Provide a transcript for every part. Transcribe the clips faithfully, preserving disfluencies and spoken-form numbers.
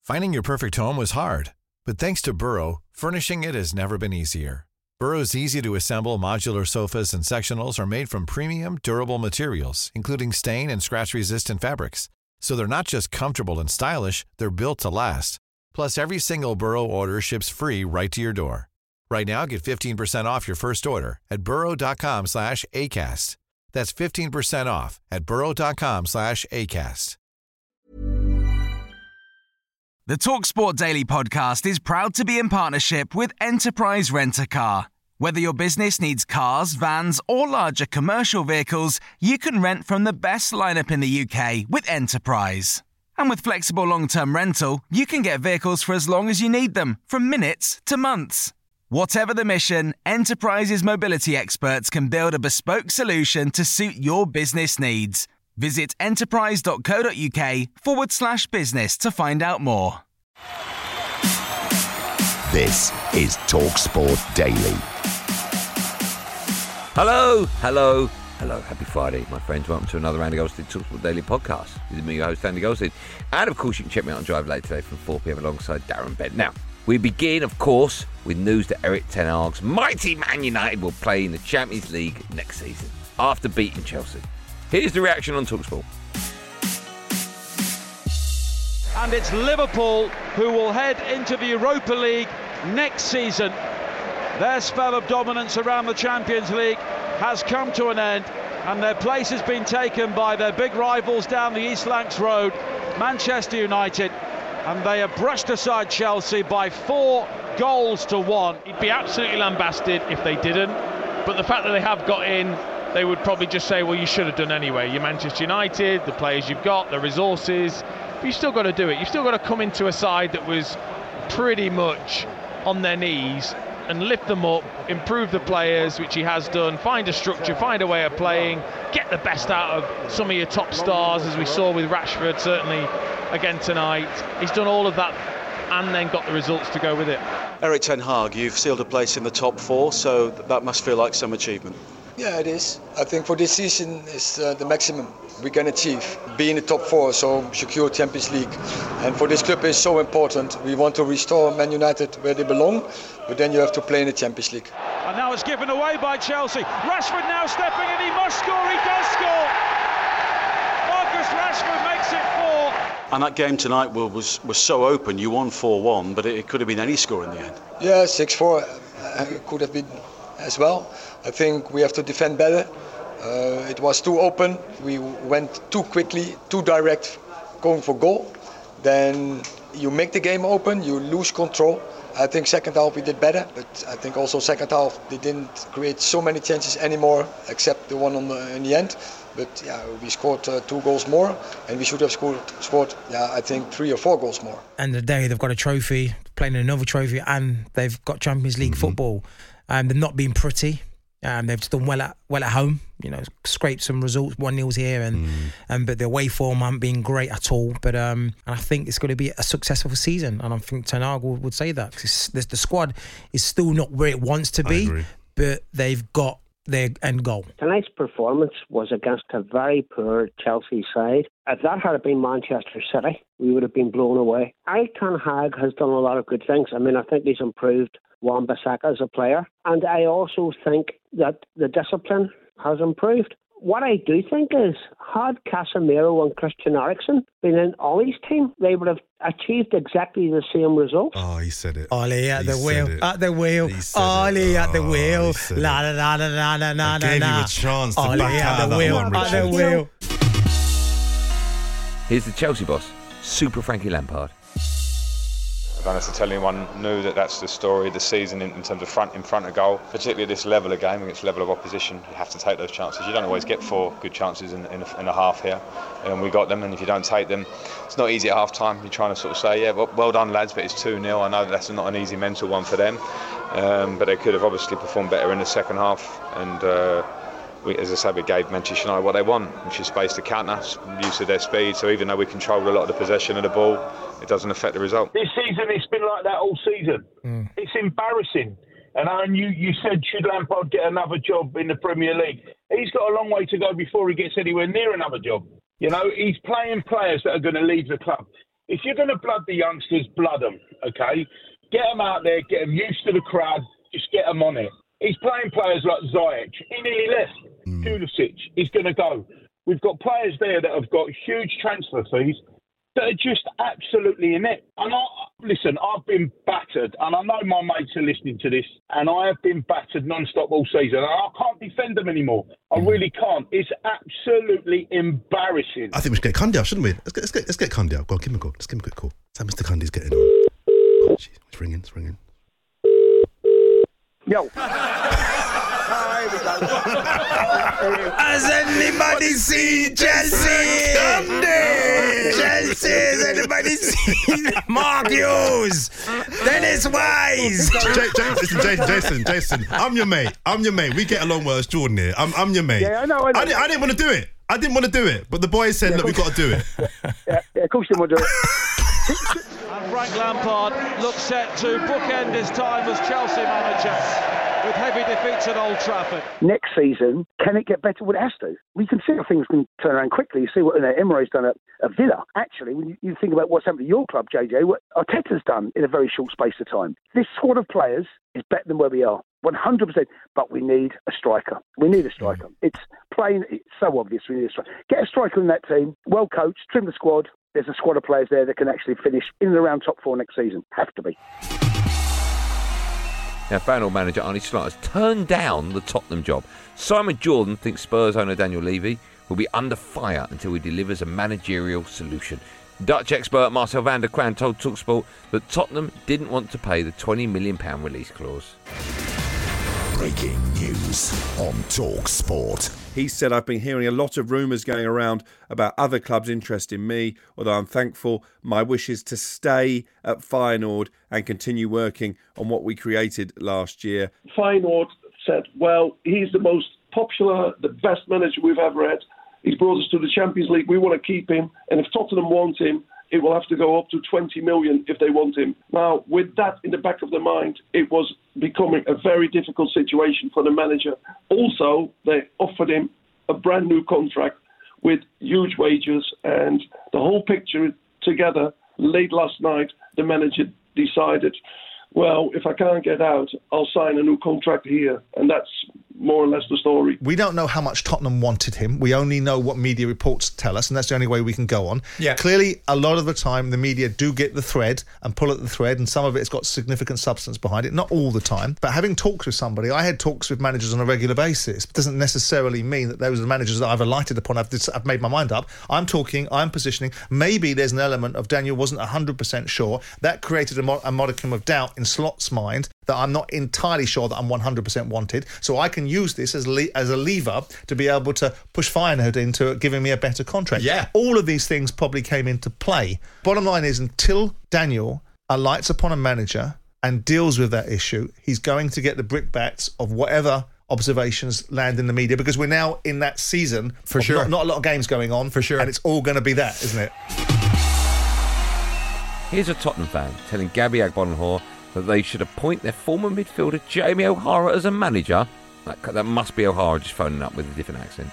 Finding your perfect home was hard, but thanks to Burrow, furnishing it has never been easier. Burrow's easy-to-assemble modular sofas and sectionals are made from premium, durable materials, including stain and scratch-resistant fabrics. So they're not just comfortable and stylish, they're built to last. Plus, every single Burrow order ships free right to your door. Right now, get fifteen percent off your first order at burrow.com slash ACAST. That's fifteen percent off at burrow.com slash ACAST. The TalkSport Daily podcast is proud to be in partnership with Enterprise Rent-A-Car. Whether your business needs cars, vans, or larger commercial vehicles, you can rent from the best lineup in the U K with Enterprise. And with flexible long-term rental, you can get vehicles for as long as you need them, from minutes to months. Whatever the mission, Enterprise's mobility experts can build a bespoke solution to suit your business needs. Visit enterprise.co.uk forward slash business to find out more. This is TalkSport Daily. Hello, hello, hello. Happy Friday, my friends. Welcome to another Andy Goldstein TalkSport Daily podcast. This is me, your host, Andy Goldstein. And, of course, you can check me out on Drive Late today from four p.m. alongside Darren Bent. Now, we begin, of course, with news that Erik ten Hag's mighty Man United will play in the Champions League next season after beating Chelsea. Here's the reaction on TalkSport. And it's Liverpool who will head into the Europa League next season. Their spell of dominance around the Champions League has come to an end, and their place has been taken by their big rivals down the East Lancs Road, Manchester United, and they have brushed aside Chelsea by four goals to one. He'd be absolutely lambasted if they didn't, but the fact that they have got in, they would probably just say, well, you should have done anyway. You're Manchester United, the players you've got, the resources, but you've still got to do it. You've still got to come into a side that was pretty much on their knees and lift them up, improve the players, which he has done, find a structure, find a way of playing, get the best out of some of your top stars, as we saw with Rashford, certainly again tonight. He's done all of that and then got the results to go with it. Erik ten Hag, you've sealed a place in the top four, so that must feel like some achievement. Yeah, it is. I think for this season is uh, the maximum we can achieve. Be in the top four, so secure Champions League. And for this club is so important. We want to restore Man United where they belong, but then you have to play in the Champions League. And now it's given away by Chelsea. Rashford now stepping in, he must score, he does score! Marcus Rashford makes it four. And that game tonight was was so open, you won four one, but it, it could have been any score in the end. Yeah, six four uh, could have been as well. I think we have to defend better. Uh, it was too open. We went too quickly, too direct, going for goal. Then you make the game open, you lose control. I think second half we did better, but I think also second half they didn't create so many chances anymore, except the one on the, in the end. But yeah, we scored uh, two goals more, and we should have scored, scored, yeah, I think three or four goals more. End of the day, they've got a trophy, playing another trophy, and they've got Champions League mm-hmm. football. Um, they've not been pretty. Um, they've done well at well at home. You know, scraped some results, one nils here, and mm. um, but the away form haven't been great at all. But um, and I think it's going to be a successful season, and I think Ten Hag would, would say that because the, the squad is still not where it wants to be, but they've got their end goal. Tonight's performance was against a very poor Chelsea side. If that had been Manchester City, we would have been blown away. Erik ten Hag has done a lot of good things. I mean, I think he's improved Wan-Bissaka as a player, and I also think that the discipline has improved. What I do think is, had Casemiro and Christian Eriksen been in Ollie's team, they would have achieved exactly the same result. Oh, he said it. Ollie at he the wheel, it. at the wheel, Ollie at the oh, wheel, la la la la la la la. I gave you a chance to Ollie back at out the of wheel, that one, at the Richard. wheel. Here's the Chelsea boss, Super Frankie Lampard. I don't necessarily tell anyone knew that that's the story of the season in, in terms of front in front of goal, particularly at this level of game against level of opposition. You have to take those chances. You don't always get four good chances in, in, a, in a half here, and we got them. And if you don't take them, it's not easy at half time. You're trying to sort of say, yeah, well, well done lads, but it's two nil. I know that's not an easy mental one for them, um, but they could have obviously performed better in the second half. And uh, we, as I say, we gave Manchester United what they want, which is space to counter, use of their speed. So even though we controlled a lot of the possession of the ball, it doesn't affect the result. This season, it's been like that all season. Mm. It's embarrassing. And Aaron, you, you said, should Lampard get another job in the Premier League? He's got a long way to go before he gets anywhere near another job. You know, he's playing players that are going to leave the club. If you're going to blood the youngsters, blood them, okay? Get them out there, get them used to the crowd, just get them on it. He's playing players like Ziyech. He nearly left. Mm. Pulisic, he's going to go. We've got players there that have got huge transfer fees that are just absolutely inept. And I, listen, I've been battered, and I know my mates are listening to this, and I have been battered non-stop all season, and I can't defend them anymore. I really can't. It's absolutely embarrassing. I think we should get Kundial, shouldn't we? Let's get, let's get, let's get Kundial. Go on, give him a call. Let's give him a quick call. So Mister Kundi's getting on. Oh, jeez, it's ringing, it's ringing. Yo. Has anybody seen Chelsea? Chelsea, has anybody seen Mark Hughes? Dennis Wise? J- J- listen, Jason, Jason, Jason, I'm your mate. I'm your mate. We get along well as Jordan here. I'm, I'm your mate. Yeah, I know. I, know. I, didn't, I didn't want to do it. I didn't want to do it. But the boys said, yeah, look, we've got to do it. yeah, yeah, of course you want to do it. And Frank Lampard looks set to bookend his time as Chelsea manager with heavy defeats at Old Trafford. Next season, can it get better? Well, it has to. We can see how things can turn around quickly. You see what you know, Emery's done at, at Villa. Actually, when you, you think about what's happened to your club, J J, what Arteta's done in a very short space of time. This squad of players is better than where we are. one hundred percent. But we need a striker. We need a striker. It's plain, it's so obvious we need a striker. Get a striker in that team, well coached, trim the squad. There's a squad of players there that can actually finish in and around top four next season. Have to be. Now, Feyenoord manager Arne Slot has turned down the Tottenham job. Simon Jordan thinks Spurs owner Daniel Levy will be under fire until he delivers a managerial solution. Dutch expert Marcel van der Kraan told TalkSport that Tottenham didn't want to pay the twenty million pounds release clause. Breaking news on TalkSport. He said, I've been hearing a lot of rumours going around about other clubs' interest in me, although I'm thankful. My wish is to stay at Feyenoord and continue working on what we created last year. Feyenoord said, well, he's the most popular, the best manager we've ever had. He's brought us to the Champions League. We want to keep him. And if Tottenham want him, it will have to go up to twenty million if they want him. Now, with that in the back of the mind, it was becoming a very difficult situation for the manager. Also, they offered him a brand new contract with huge wages, and the whole picture together, late last night, the manager decided, well, if I can't get out, I'll sign a new contract here. And that's more or less the story. We don't know how much Tottenham wanted him. We only know what media reports tell us, and that's the only way we can go on. Yeah. Clearly, a lot of the time, the media do get the thread and pull at the thread, and some of it's got significant substance behind it. Not all the time. But having talked with somebody, I had talks with managers on a regular basis. It doesn't necessarily mean that those are the managers that I've alighted upon. I've, I've made my mind up. I'm talking, I'm positioning. Maybe there's an element of Daniel wasn't one hundred percent sure. That created a, mo- a modicum of doubt in Slot's mind that I'm not entirely sure that I'm one hundred percent wanted. So I can use this as le- as a lever to be able to push Feyenoord into giving me a better contract. Yeah. All of these things probably came into play. Bottom line is, until Daniel alights upon a manager and deals with that issue, he's going to get the brickbats of whatever observations land in the media, because we're now in that season. For sure. Not, not a lot of games going on. For sure. And it's all going to be that, isn't it? Here's a Tottenham fan telling Gabby Agbonlahor that they should appoint their former midfielder Jamie O'Hara as a manager. That, that must be O'Hara just phoning up with a different accent.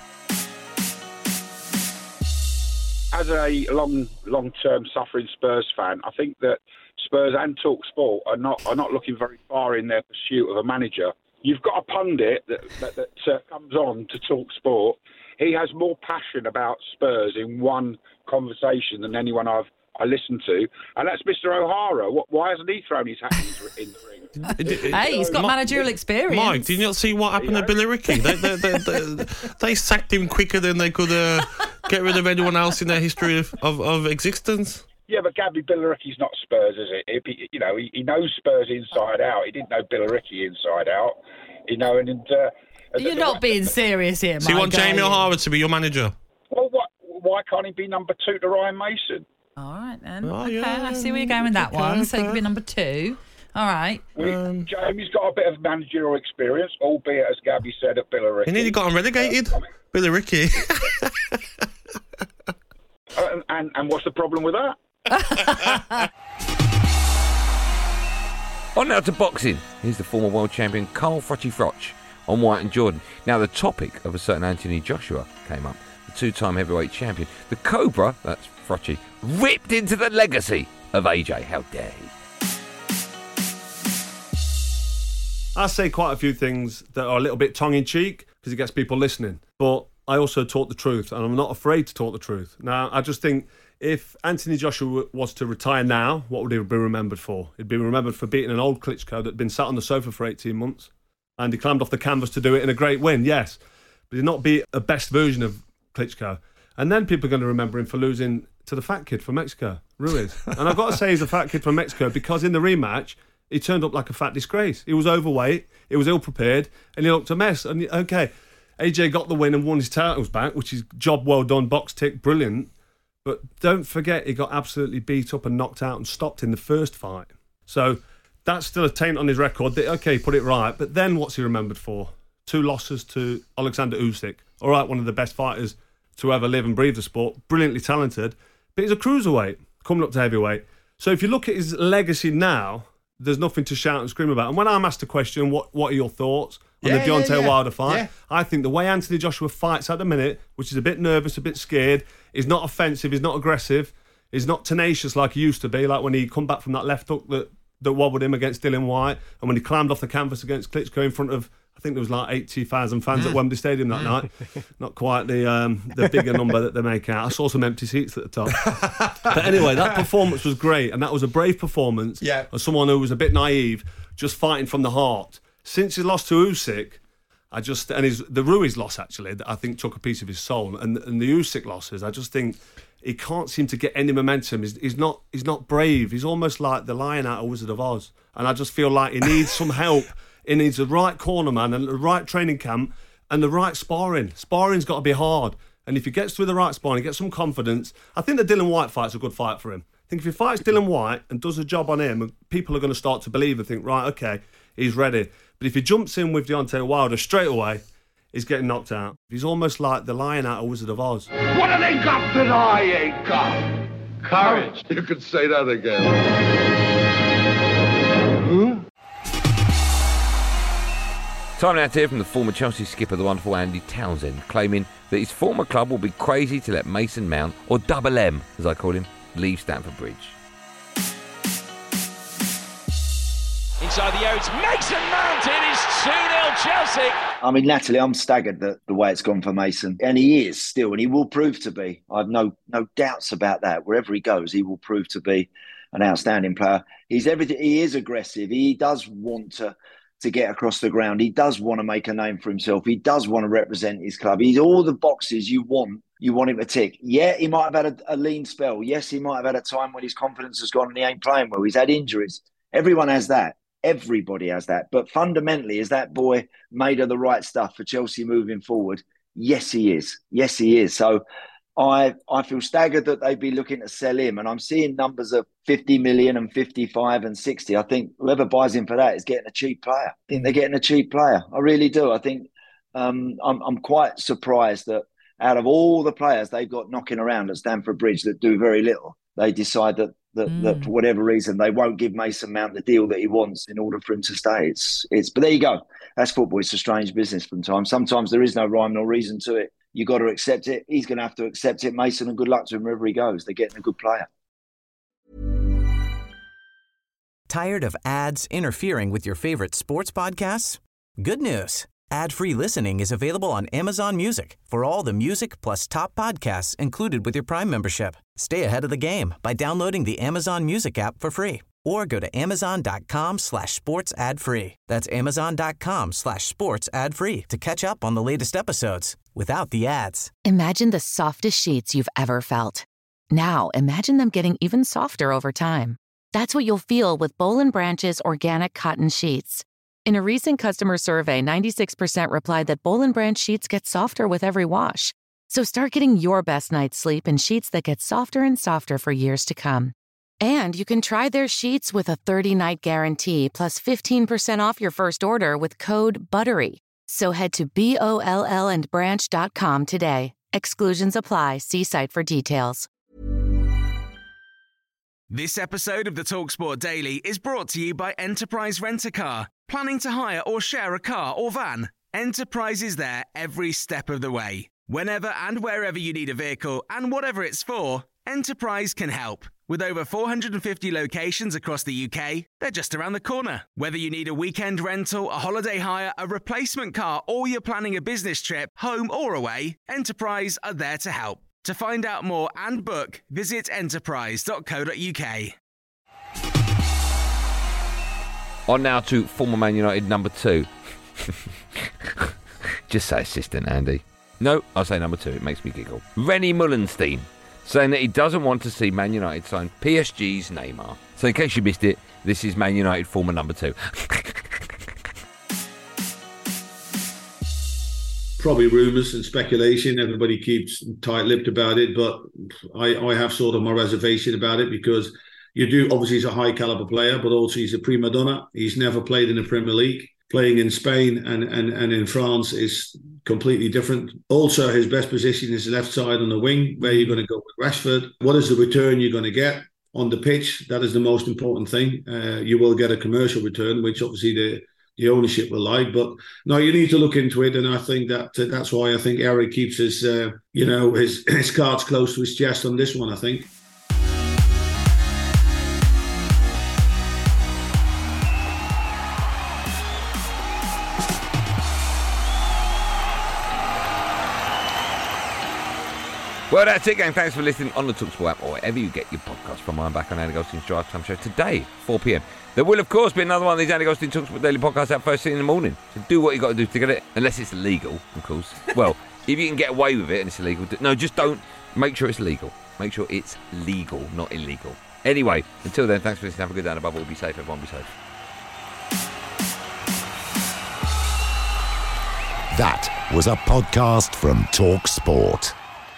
As a long, long-term suffering Spurs fan, I think that Spurs and TalkSport are not are not looking very far in their pursuit of a manager. You've got a pundit that that, that uh, comes on to TalkSport. He has more passion about Spurs in one conversation than anyone I've I listened to, and that's Mister O'Hara. Why hasn't he thrown his hat in the ring? Hey, he's got managerial experience. Mike, did you not see what happened yeah. to Billy Ricky? They, they, they, they, they sacked him quicker than they could uh, get rid of anyone else in their history of, of, of existence. Yeah, but Gabby Billericay's not Spurs, is it? He, you know, he, he knows Spurs inside out. He didn't know Billericay inside out. You know, and... and uh, You're not being serious here, Mike. So you want Jamie O'Hara to be your manager? Well, what, why can't he be number two to Ryan Mason? All right, then. Oh, okay, yeah, I see where you're going with that okay, one. okay. So it could be number two. All right. We, um, Jamie's got a bit of managerial experience, albeit, as Gabby said, at Billericay. He nearly got him relegated. Uh, I mean, Billericay. uh, and, and what's the problem with that? On now to boxing. Here's the former world champion Carl Frochie Froch on White and Jordan. Now, the topic of a certain Anthony Joshua came up. The two-time heavyweight champion. The Cobra, that's Frochie, ripped into the legacy of A J. How dare he? I say quite a few things that are a little bit tongue-in-cheek because it gets people listening. But I also talk the truth, and I'm not afraid to talk the truth. Now, I just think if Anthony Joshua was to retire now, what would he be remembered for? He'd be remembered for beating an old Klitschko that had been sat on the sofa for eighteen months, and he climbed off the canvas to do it in a great win, yes. But he'd not be a best version of Klitschko. And then people are going to remember him for losing to the fat kid from Mexico, Ruiz. And I've got to say he's a fat kid from Mexico because in the rematch, he turned up like a fat disgrace. He was overweight, he was ill-prepared, and he looked a mess. And, OK, A J got the win and won his titles back, which is job well done, box tick, brilliant. But don't forget, he got absolutely beat up and knocked out and stopped in the first fight. So that's still a taint on his record. That, OK, put it right. But then what's he remembered for? Two losses to Alexander Usyk. All right, one of the best fighters to ever live and breathe the sport. Brilliantly talented. But he's a cruiserweight, coming up to heavyweight. So if you look at his legacy now, there's nothing to shout and scream about. And when I'm asked a question, what what are your thoughts on Yeah, the Deontay yeah, yeah. Wilder fight? Yeah. I think the way Anthony Joshua fights at the minute, which is a bit nervous, a bit scared, he's not offensive, he's not aggressive, he's not tenacious like he used to be, like when he come back from that left hook that, that wobbled him against Dillian White, and when he climbed off the canvas against Klitschko in front of, I think there was like eighty thousand fans at Wembley Stadium that night. Not quite the um, the bigger number that they make out. I saw some empty seats at the top. But anyway, that performance was great, and that was a brave performance Yeah. of someone who was a bit naive, just fighting from the heart. Since he lost to Usyk, I just and his the Ruiz loss actually, I think took a piece of his soul, and and the Usyk losses, I just think he can't seem to get any momentum. He's, he's not he's not brave. He's almost like the lion out of Wizard of Oz, and I just feel like he needs some help. He needs the right corner man and the right training camp and the right sparring. Sparring's got to be hard. And if he gets through the right sparring, gets some confidence, I think the Dillian White fight's a good fight for him. I think if he fights Dillian White and does a job on him, people are going to start to believe and think, right, okay, he's ready. But if he jumps in with Deontay Wilder straight away, he's getting knocked out. He's almost like the lion out of Wizard of Oz. What have they got that I ain't got? Courage. You could say that again. Time now to hear from the former Chelsea skipper, the wonderful Andy Townsend, claiming that his former club will be crazy to let Mason Mount, or Double M, as I call him, leave Stamford Bridge. Inside the area, it's Mason Mount. It is two nil Chelsea. I mean, Natalie, I'm staggered that the way it's gone for Mason, and he is still, and he will prove to be. I've no no doubts about that. Wherever he goes, he will prove to be an outstanding player. He's everything. He is aggressive. He does want to to get across the ground. He does want to make a name for himself. He does want to represent his club. He's all the boxes you want. You want him to tick. Yeah, he might have had a, a lean spell. Yes, he might have had a time when his confidence has gone and he ain't playing well. He's had injuries. Everyone has that. Everybody has that. But fundamentally, is that boy made of the right stuff for Chelsea moving forward? Yes, he is. Yes, he is. So I I feel staggered that they'd be looking to sell him. And I'm seeing numbers of fifty million and fifty-five and sixty. I think whoever buys him for that is getting a cheap player. I think they're getting a cheap player. I really do. I think um, I'm, I'm quite surprised that out of all the players they've got knocking around at Stamford Bridge that do very little, they decide that That, mm. that for whatever reason they won't give Mason Mount the deal that he wants in order for him to stay. It's it's but there you go. That's football. It's a strange business sometimes. Sometimes there is no rhyme nor reason to it. You got to accept it. He's going to have to accept it, Mason, and good luck to him wherever he goes. They're getting a good player. Tired of ads interfering with your favorite sports podcasts? Good news. Ad-free listening is available on Amazon Music for all the music plus top podcasts included with your Prime membership. Stay ahead of the game by downloading the Amazon Music app for free or go to amazon.com slash sports ad free. That's amazon.com slash sports ad free to catch up on the latest episodes without the ads. Imagine the softest sheets you've ever felt. Now imagine them getting even softer over time. That's what you'll feel with Boll and Branch's organic cotton sheets. In a recent customer survey, ninety-six percent replied that Boll and Branch sheets get softer with every wash. So start getting your best night's sleep in sheets that get softer and softer for years to come. And you can try their sheets with a thirty-night guarantee plus fifteen percent off your first order with code BUTTERY. So head to B O L L and branch dot com today. Exclusions apply. See site for details. This episode of the TalkSport Daily is brought to you by Enterprise Rent-A-Car. Planning to hire or share a car or van? Enterprise is there every step of the way. Whenever and wherever you need a vehicle and whatever it's for, Enterprise can help. With over four hundred fifty locations across the U K, they're just around the corner. Whether you need a weekend rental, a holiday hire, a replacement car, or you're planning a business trip, home or away, Enterprise are there to help. To find out more and book, visit enterprise dot co dot uk. On now to former Man United number two. Just say assistant, Andy. No, I'll say number two. It makes me giggle. Rennie Mullenstein, saying that he doesn't want to see Man United sign P S G's Neymar. So in case you missed it, this is Man United former number two. Probably rumours and speculation. Everybody keeps tight-lipped about it, but I, I have sort of my reservation about it because you do, obviously he's a high-caliber player, but also he's a prima donna. He's never played in the Premier League. Playing in Spain and, and, and in France is completely different. Also, his best position is left side on the wing, where you're going to go with Rashford. What is the return you're going to get on the pitch? That is the most important thing. Uh, you will get a commercial return, which obviously the, the ownership will like. But no, you need to look into it, and I think that uh, that's why I think Eric keeps his, uh, you know, his, his cards close to his chest on this one, I think. Well, that's it, gang. Thanks for listening on the TalkSport app or wherever you get your podcast from. I'm back on Andy Goldstein's Drive Time Show today, four p.m. There will, of course, be another one of these Andy Goldstein TalkSport Daily podcasts out first thing in the morning. So do what you got to do to get it, unless it's illegal, of course. Well, if you can get away with it and it's illegal, no, just don't. Make sure it's legal. Make sure it's legal, not illegal. Anyway, until then, thanks for listening. Have a good day, and above all, be safe. Everyone be safe. That was a podcast from TalkSport.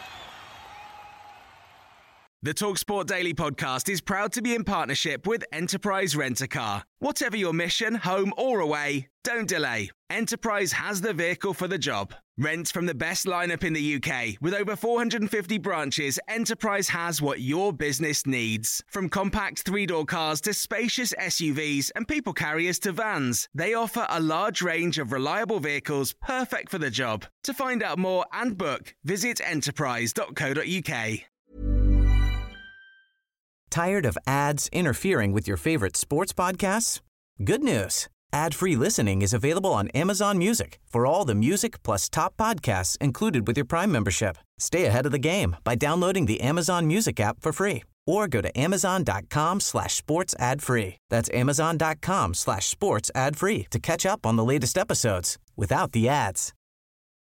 The TalkSport Daily podcast is proud to be in partnership with Enterprise Rent-A-Car. Whatever your mission, home or away, don't delay. Enterprise has the vehicle for the job. Rent from the best lineup in the U K. With over four hundred fifty branches, Enterprise has what your business needs. From compact three-door cars to spacious S U Vs and people carriers to vans, they offer a large range of reliable vehicles perfect for the job. To find out more and book, visit enterprise dot co dot uk. Tired of ads interfering with your favorite sports podcasts? Good news. Ad-free listening is available on Amazon Music for all the music plus top podcasts included with your Prime membership. Stay ahead of the game by downloading the Amazon Music app for free or go to amazon.com slash sports ad free. That's amazon.com slash sports ad free to catch up on the latest episodes without the ads.